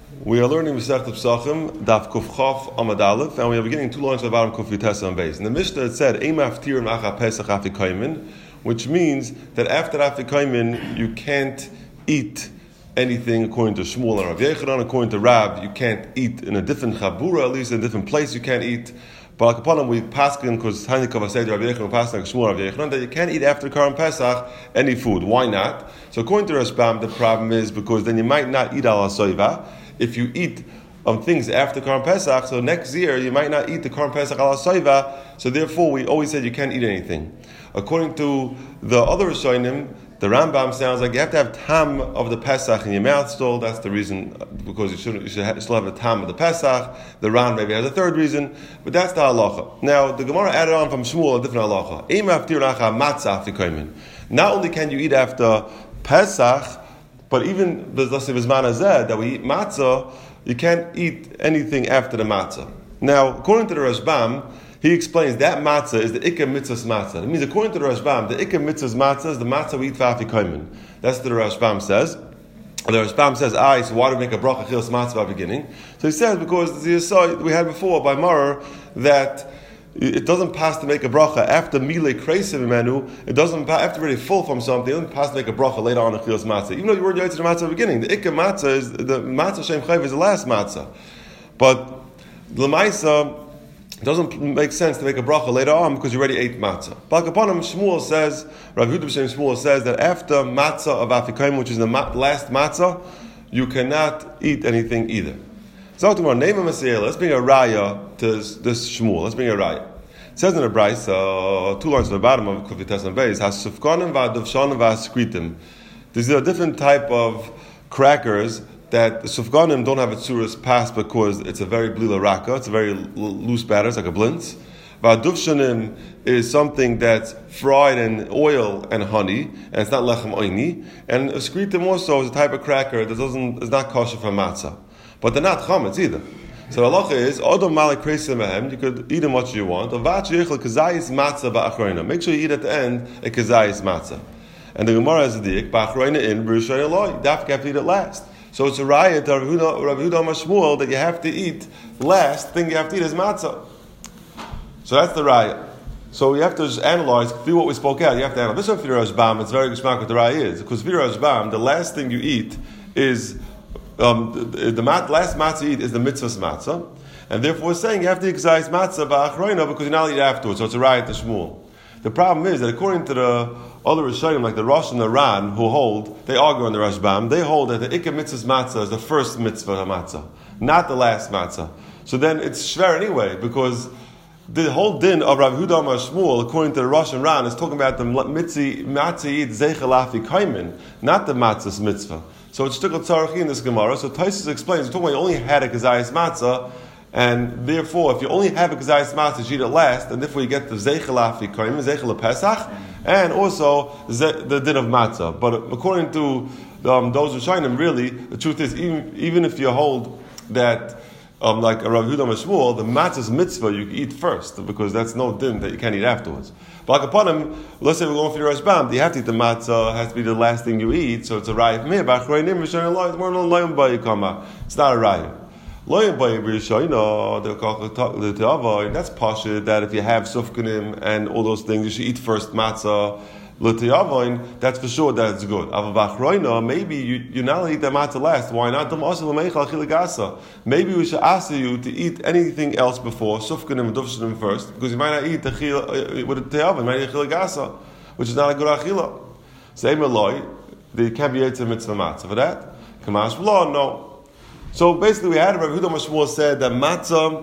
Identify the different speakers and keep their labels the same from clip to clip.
Speaker 1: We are learning Masechet Pesachim, Daf Kuf Chaf Amud Aleph, and we are beginning 2 lines at the bottom Kuf Yutes and Beis. In the Mishnah it said, "Ein maftirim acha Pesach afikoymin," which means that after afikoymin you can't eat anything according to Shmuel and Rav Yechanan. According to Rav, you can't eat in a different chabura, at least in a different place you can't eat. But like upon them, we paskin because Tanya Kavah said Rav Yechanan paskin Shmuel Rav Yechanan that you can't eat after Karam Pesach any food. Why not? So according to Rashbam, the problem is because then you might not eat al hasoiva. If you eat things after Karam Pesach, so next year you might not eat the Karam Pesach al hasoiva. So therefore, we always said you can't eat anything. According to the other Rishonim, the Rambam sounds like you have to have tam of the Pesach in your mouth still. That's the reason, because you should still have the tam of the Pesach. The Ran maybe has a third reason, but that's the halacha. Now, the Gemara added on from Shmuel a different halacha. Not only can you eat after Pesach, but even let's say that we eat matzah, you can't eat anything after the matzah. Now, according to the Rashbam, he explains that matzah is the ikka mitzvah's matzah. It means according to the Rashbam, the ikka mitzvah's matzah is the matzah we eat for afikoymin. That's what the Rashbam says. The Rashbam says, so why do we make a bracha chilas matzah at the beginning? So he says, because we had before by Marar that it doesn't pass to make a bracha after milei kreisim menu. It doesn't after really full from something. It doesn't pass to make a bracha later on in chilas matzah. Even though you weren't the matzah at the beginning, the ikka matzah is the matzah shem chayv is the last matzah. But l'maisa, it doesn't make sense to make a bracha later on because you already ate matzah. But upon him, Shmuel says, Rav Yehuda b'Shem Shmuel says that after matzah of afikoyim, which is the last matzah, you cannot eat anything either. So tomorrow, name a Masiyah. Let's bring a raya to this Shmuel. Let's bring a raya. It says in the Bryce, 2 lines at the bottom of Kuf Yutes and Beis, hasufkanim v'adovshanim v'askritim. These are a different type of crackers that the sufganim don't have a tzuras pass because it's a very blila raka, it's a very loose batter, it's like a blintz. V'aduvshanim is something that's fried in oil and honey, and it's not lechem oini. And a skritim also is a type of cracker that is not kosher for matzah. But they're not chametz either. So the halacha is, Odom malek kreisim mehem, you could eat them what you want. Make sure you eat at the end a kazayis matzah. And the Gemara has a dik, ba'achroina in, b'rishayna loy, dafka have to eat it last. So it's a riot to Rav Yehuda Mashmuel that you have to eat last thing you have to eat is matzah. So that's the riot. So you have to just analyze, do what we spoke out. You have to analyze. This is Fira Rashbam. It's very geschmack what the riot is. Because Fira Rashbam, the last thing you eat is the last matzah you eat is the mitzvah's matzah, and therefore it's saying you have to exercise matzah ba'achroina because you're not eat afterwards. So it's a riot to Shmuel. The problem is that according to the other Rishonim, like the Rosh and the Ran, who hold, they argue on the Rashbam, they hold that the Ikka mitzvah's matzah is the first mitzvah matzah, not the last matzah. So then it's shver anyway, because the whole din of Rav Yehuda Shmuel, according to the Rosh and Ran, is talking about the matzah yid zeichel afikoymin, not the matzah's mitzvah. So it's shtickle tzarachi in this Gemara. So Taisus explains, talking about you only had a kazayis matzah, and therefore, if you only have a kazayis matzah, you eat it last, and therefore you get the zeichel afikoymin, zeichel pesach, and also the din of matzah. But according to those who shine them, really, the truth is, even if you hold that, like a Rav Yehuda Mashmuel, the matzah's mitzvah you eat first, because that's no din that you can't eat afterwards. But like upon him, let's say we're going for the Rashbam, you have to eat the matzah, it has to be the last thing you eat, so it's a riot from here. It's not a riot. That's pasha that if you have sufkanim and all those things, you should eat first matzah. That's for sure that it's good. Maybe you're not going to eat that matzah last. Why not? Maybe we should ask you to eat anything else before sufkanim and dufshanim first, because you might not eat with the te'avon, you might eat chilagasa, which is not a good achila. Same alloy, there can't be a mitzvah matzah for that. Kamash v'lo, no. So basically, we had Rav Yehuda Mashmuel said that matzah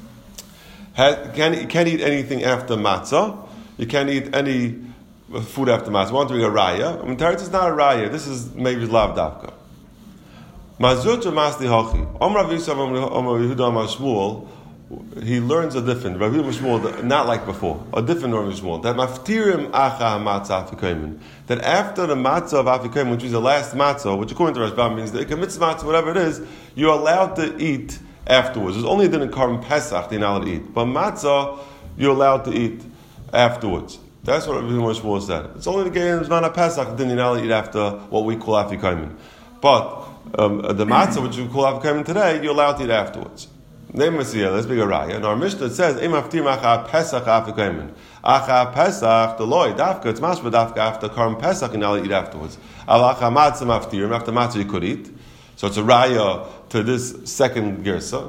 Speaker 1: you can't eat anything after matzah. You can't eat any food after matzah. We want to be a raya. I mean, Teretz is not a raya. This is maybe lav davka. Mazut masli hachi. Rav Yehuda Mashmuel, he learns a different. Rav Yehuda Mashmuel, not like before, a different Rav Yehuda Mashmuel. That maftirim acha matzah afikoymin. That after the matzah of afikoyim, which is the last matzah, which according to Rashbam means the ikka mitzvah matzah, whatever it is, you're allowed to eat afterwards. There's only a Karam Pesach you're not allowed to eat, but matzah you're allowed to eat afterwards. That's what Rav Yehuda Mashmuel said. It's only the game it's not a Pesach, then you're not allowed to eat after what we call afikoyim. But the matzah, which you call Afikomen today, you're allowed to eat afterwards. Let's be a raya. In our Mishnah it says, "Im aftir acha Pesach Afikomen." Acha Pesach the loy dafka. It's mashma dafka after Karm Pesach, and now eat afterwards. Al acha matzah maftirim. After matzah you could eat. So it's a raya to this second girsa.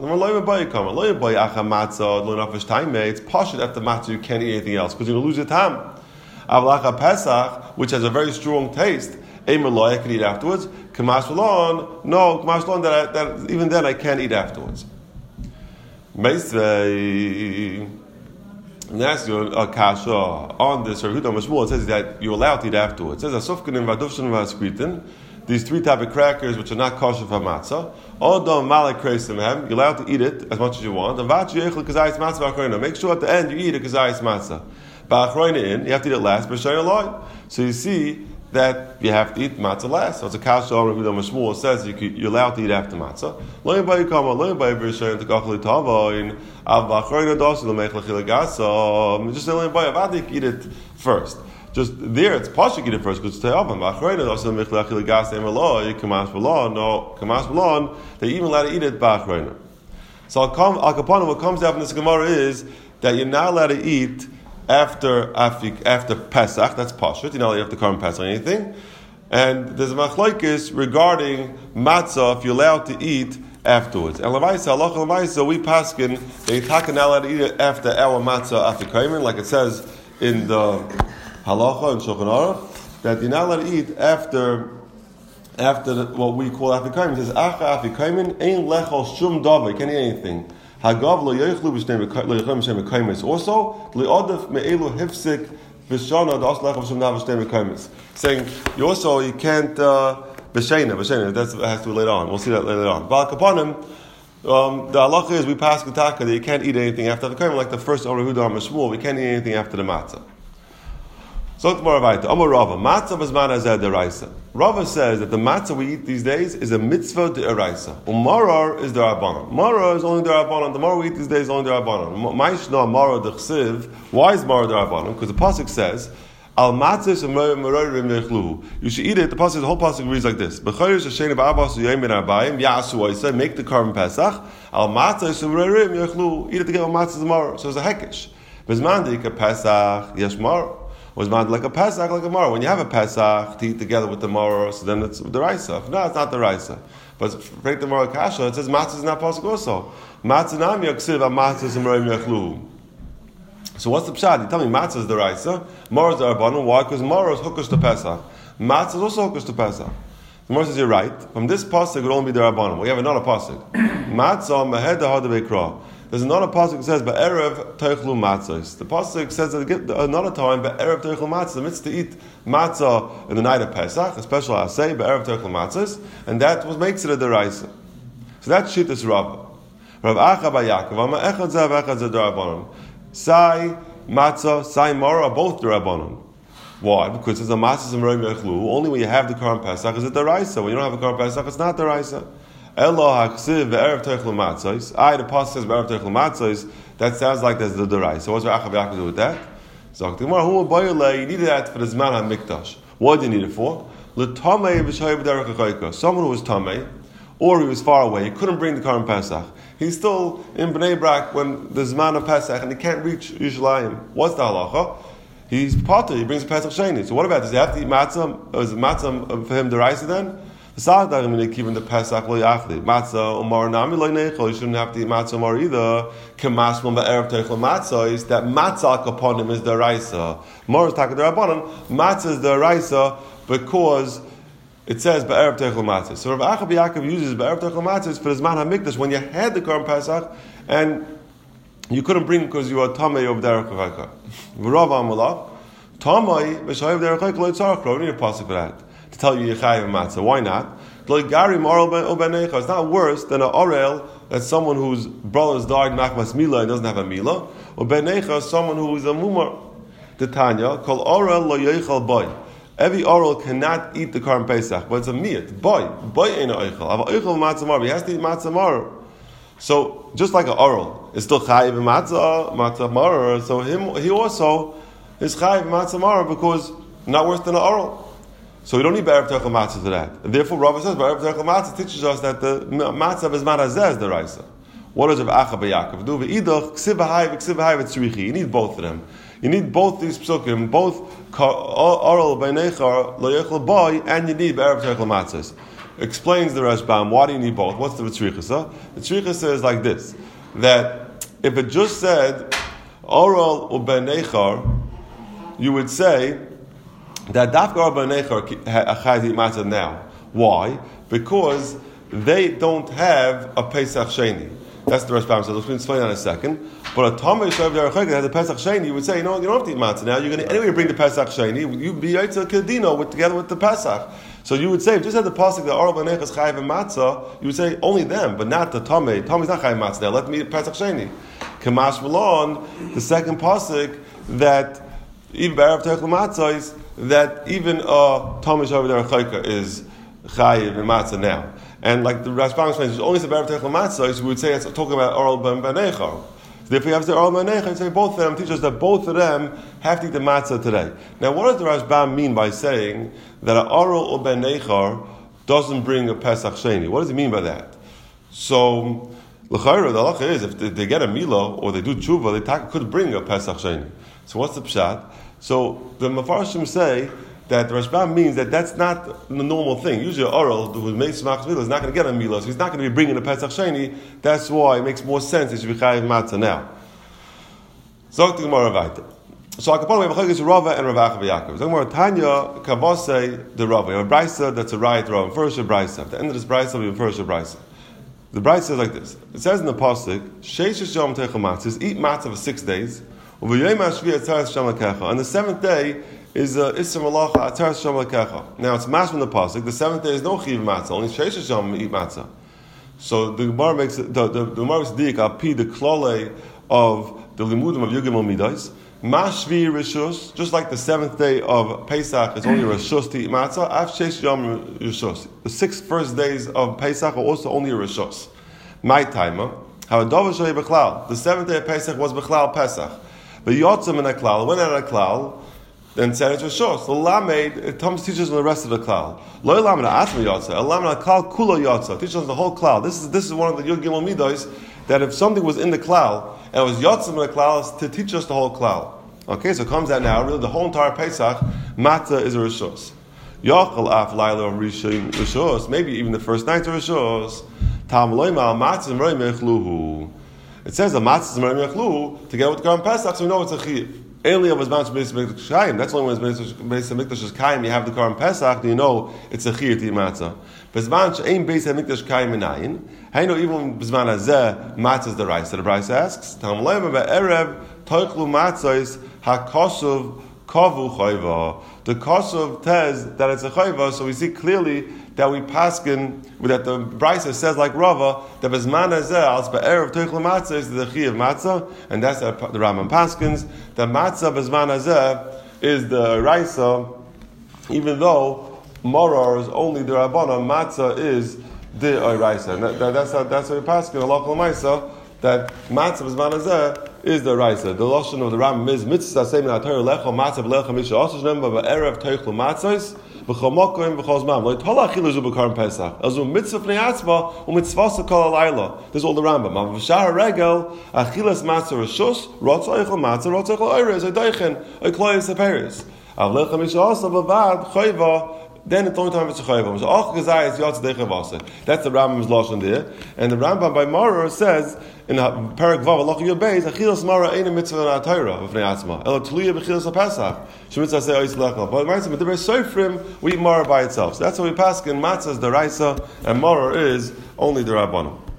Speaker 1: It's pashut after matzah you can't eat anything else because you're going to lose your time. Avlacha Pesach, which has a very strong taste, I can eat afterwards. Kamash Malon, no, Kamash Malon, that even then I can't eat afterwards. Meisvei, and that's your kasha on this. Rav Huda Mashmuel, it says that you're allowed to eat afterwards. It says asufkanim vadufshin vaskritin. These three type of crackers which are not kosher for matzah. Odom malek kreisim hem. You're allowed to eat it as much as you want. And vachi yechel kazayis matzah ba'achroina. Make sure at the end you eat a kazayis matzah. Ba'achroina in, you have to eat it last. B'shayin loy. So you see that you have to eat matzah last. So it's a kasha on Rav Huda Mashmuel says you're allowed to eat after matzah. Loy ba'yikama, loy ba'yibrishayin tekachli tavayin. Av ba'achroina dosi l'meich l'chilagasa. Just say loy ba'yavadik, eat it first. Just there, it's possible to eat it first because it's te'avam. No, kamash balon. They even allowed to eat it ba'achroina. So al kaponim, what comes out from this Gemara is that you're not allowed to eat after Pesach. That's pashut. You're not allowed to have to Karm Pesach or anything. And there's a machlokes regarding matzah if you're allowed to eat afterwards. And lavaisa, halacha lavaisa, we paskin they not allowed to eat it after our matzah afikomen, like it says in the halacha and Shulchan Aruch, that you're not allowed to eat after what we call afikomen. It says acha afikomen ein lechol shum davar. You can't eat anything. Hagav lo yochlu b'shnei mekaymes. Also li'odef me'elu hifsik v'shana das lechol shum davar b'shnei mekaymes. Saying you can't b'shena. That has to be later on. We'll see that later on. But kapanim. The halacha is we pass ketaka that you can't eat anything after the kohen, like the first Rav Huda Mashmuel. We can't eat anything after the matzah. So tomorrow, Amar Rava, matzah b'zman hazeh deraisa. Rava says that the matzah we eat these days is a mitzvah deraisa. Umarar is derabanan. Marar is only derabanan. The marar we eat these days is only derabanan. Ma'ishna marar dechsiv. Why is marar derabanan? Because the pasuk says, al matzah merorim yechluhu. You should eat it. The whole pasuk reads like this: B'chodesh hasheni ba'avos yoyim arbaim yasu oiseh. Make the Karban Pesach. Al matzah merorim yechluhu. Eat it together with matzah tomorrow. So it's a hekesh. B'zman deika Pesach yesh marar. Was mad like a Pesach, like a Maror. When you have a Pesach to eat together with the Maror, so then it's the Raisa. If not, it's not the Raisa. But break the Maror Kasha, it says matzah is not possible also. Matzah nam yaksiv matzah zimroim yachlu. So what's the pshat? You tell me matzah is the Raisa, Maror is the Rabbanon. Why? Because Maror is hookish to Pesach. Matzah is also hookish to Pesach. The Maror says you're right. From this pasuk it would only be the Rabbanon. We have another pasuk. Matzah mehed ha'adavekra. There's another pasuk that says "Ba'erev teichlu matzos." The pasuk says that another time "Ba'erev teichlu matzos." The mitzvah to eat matzah in the night of Pesach, especially I say "Ba'erev teichlu matzos," and that what makes it a deraisa. So that's shittas Rava. Rav Acha bar Yaakov, Amar echad zeh v'echad zeh derabanan. Sai matzah, sai maror are both derabanan. Why? Because it's a matzah and merorim yechlu. Only when you have the Karban Pesach is it deraisa. When you don't have a Karban Pesach, it's not deraisa. Elo haksiv ve'erev teichlu matzos. The pasuk says ve'erev teichlu matzos. That sounds like there's the derai. So what's Rav Acha bar Yaakov do with that? So you needed that for the Zman HaMikdash. What do you need it for? L'tamei v'shayev b'derech hachoyka. Someone who was tamei, or he was far away, he couldn't bring the Karban Pesach. He's still in Bnei Brak when the Zman of Pesach and he can't reach Yerushalayim. What's the halacha? He's potter. He brings a Pesach Sheni. So what about? Does he have to eat matzah? Is matzah for him deraisa then? The the Pesach lo yachli matzah umar nami lo nechol. You shouldn't have to eat matzah umar either. Kemash from the erev teichel matzah is that matzah upon him is the raisa. Mar is taka derabanan. Matzah is the raisa because it says be'erev teichel matzah. So Rav Acha bar Yaakov uses be'erev teichel matzah for the Zman HaMikdash when you had the Karban Pesach and you couldn't bring because you were tamei of derech hachoyka. V'rav Amalach tamei v'shayev derech hachoyka lo yitzarach. We need a pasuk for that. To tell you Yechayev matzah. Why not? It's not worse than an orel that's someone whose brothers died machmas mila and doesn't have a mila. Or benecha, someone who is a mumar. The Tanya called orel lo yoichal boy. Every oral cannot eat the Karban Pesach, but it's a miyat. Boy ain't a oichal. Ava oichal matzah mar. He has to eat matzah mar. So just like an oral is still chayiv matzah mar. So he also is chayiv matzah mar because not worse than an oral. So we don't need Be'erev Teichel Matzah to that. And therefore, Rava says Be'erev Teichel Matzah teaches us that the Matzah is Manazeh is the Raisa. What does Rav Acha B'Yakov do? V'idach Ksiv V'hai V'Ksiv V'hai V'Tzrichi. You need both of them. You need both these psukim, both Oral B'Neichar Lo Yechel Boy, and you need Be'erev Teichel Matzahs. Explains the Rashbam, why do you need both? What's the V'Tzricha? The Tzricha says like this, that if it just said Oral B'Neichar, you would say that Dafka Oral B'Neichar Achai Eat Matzah now. Why? Because they don't have a Pesach Sheni. That's the Rashbam. So we'll explain that in a second. But a Tomei Shav Derechayk that has a Pesach Sheni, you would say, you don't have to eat matzah now. You're going to anyway bring the Pesach Sheni. You be Yaitza Kedino together with the Pesach. So you would say, if you just had the pasuk that Oral B'Neichas Chayiv and Matzah, you would say only them, but not the Tomei. Tomei's not Chayiv Matzah now. Let me eat Pesach Sheni. Kamash Malon, the second pasuk that even Be'erev Teichel Matzah is that even Tomei Shav Derechayk is Chayiv and Matzah now. And like the Rashbam explains, there's only the Be'erev Teichel Matzah, so we would say it's talking about Oral B'Neichar. So if we have the Oral B'Neichar, you say both of them teach us that both of them have to eat the matzah today. Now, what does the Rashbam mean by saying that an Oral B'Neichar doesn't bring a Pesach Sheni? What does he mean by that? So, l'chayra, the halacha is if they get a milah or they do tshuva, they could bring a Pesach Sheni. So, what's the pshat? So, the Mefarshim say that the Rashbam means that that's not the normal thing. Usually, Oral, who makes Machas Milah, is not going to get a Milah, so he's not going to be bringing a Pesach Sheni. That's why it makes more sense he should be Chayiv Matzah now. Zok the Gemara Vayta. So, Akapon, we have a Chagis Rava and Rav Acha B'Yakov. Zok Gemara Tanya, Kavose, the Rava. You have a Brisa that's a riot Rava. First a Brisa. At the end of this Brisa, we have first a Brisa. The Brisa says like this. It says in the Pasuk, Sheishes Yom Teichel Matzah, eat matzah for 6 days. And the seventh day is Isser Malacha Atar Shem Lekecha. Now it's mash from the pasuk. The seventh day is no chiv matzah. Only Sheish Yom eat matzah. So the Gemara makes the Gemara makes dik al pi the klole of the limudim of Yugim Midas. Mashvi Rishus, just like the seventh day of Pesach is only Rishus to eat matzah. Af Sheish Yom Rishus. The 6 first days of Pesach are also only a Rishus. My timer. How a Dovah Shoy Bechlal. The seventh day of Pesach was Bechlal Pesach. The Yotzim in a klal went out of a klal. Then said it's Rishos. The Lamed, it comes teaches on the rest of the klal. Lo Lamed Atma Yotza. Lamed Klal Kula Yotza. Teaches us the whole klal. This is one of the Yud Gimel Midos that if something was in the klal and it was Yotzim in the klal, it's to teach us the whole klal. Okay, so it comes out now. Really, the whole entire Pesach matzah is a Rishos. Yochel Af Laila Rishos. Maybe even the first night of Rishos. Tam Loimal Matzah Merei Mechluhu. It says the matzah Merei Mechluhu to get with the Karam Pesach, so we know it's a chiv. Earlier was Beis Hamikdash Kaim. That's only when Beis Hamikdash Kaim you have the Karam Pesach. Do you know it's a chiyur to eat matzah? Bezman she'ein Beis Hamikdash Kaim minayin. How know even when bezman hazeh matzah is the rice? So the rice asks, Tam leima be'erev toichlu matzahs hakosov kavu chayva. The kosov tells that it's a chayva, so we see clearly that we paskin that the Brisa says like Rava that bezman hazeh als be'erev toichlu matzah is the chiyur of matzah, and that's the Rambam paskins. The matzah bezman hazeh is the raisa, even though morar is only the rabbana, matzah is the raisa. That's how we paskin a local maisa that matzah bezman hazeh is the raisa. The lashon of the Rambam is mitzvah seimin atayr lecha matzah b'lecha misha asashnem b'erev toichlu matzahs. V'chomokoim v'chozmam. Lo yitala achilu zu b'karim Pesach. Azu mitzvah pnei atzma u'mitzvasa kol alayla. This is all the Rambam. Av v'shar regel achilas matzah rishus rotz oichel matzah rotz oichel oirez oidoichen oikloyim seperis. Av lecha misha asa b'vad choyva. Then it's the only time it's a chayva. So all gezai is yotz deicha vasa. That's the Rambam's lashon there. And the Rambam by Mara says in Perek Vav Aloch Yobeis achilas Mara ain't a mitzvah n'atayra of pnei atzma. Elo tluya b'chilas haPesach. Shemitzvah say ois lecha. But the Beis Sofrim we eat Mara by itself. So that's how we pass in matzah is the raisa and Mara is only the rabbanon.